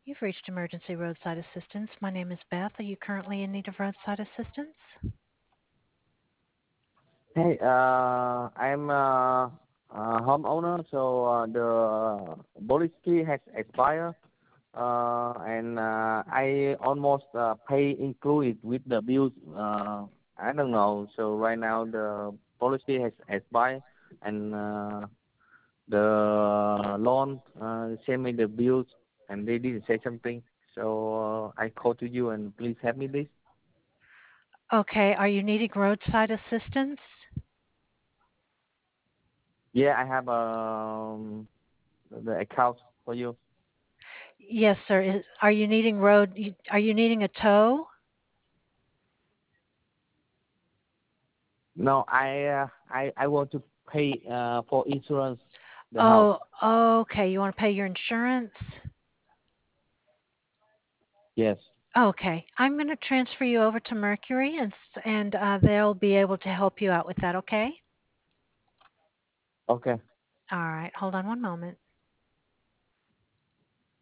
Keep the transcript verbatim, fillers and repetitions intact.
You've reached emergency roadside assistance. My name is Beth. Are you currently in need of roadside assistance? Hey, uh, I'm a, a homeowner, so uh, the policy has expired, uh, and uh, I almost uh, pay included with the bills. Uh, I don't know. So right now the policy has expired, and uh, the loan uh, send me the bills, and they didn't say something. So uh, I call to you, and please help me, please. Okay, are you needing roadside assistance? Yeah, I have um the account for you. Yes, sir. Is, are you needing road? you- Are you needing a tow? No, I uh, I I want to pay uh for insurance the house. Oh, okay. You want to pay your insurance? Yes. Okay. I'm going to transfer you over to Mercury, and s- and uh, they'll be able to help you out with that. Okay. Okay. All right. Hold on one moment.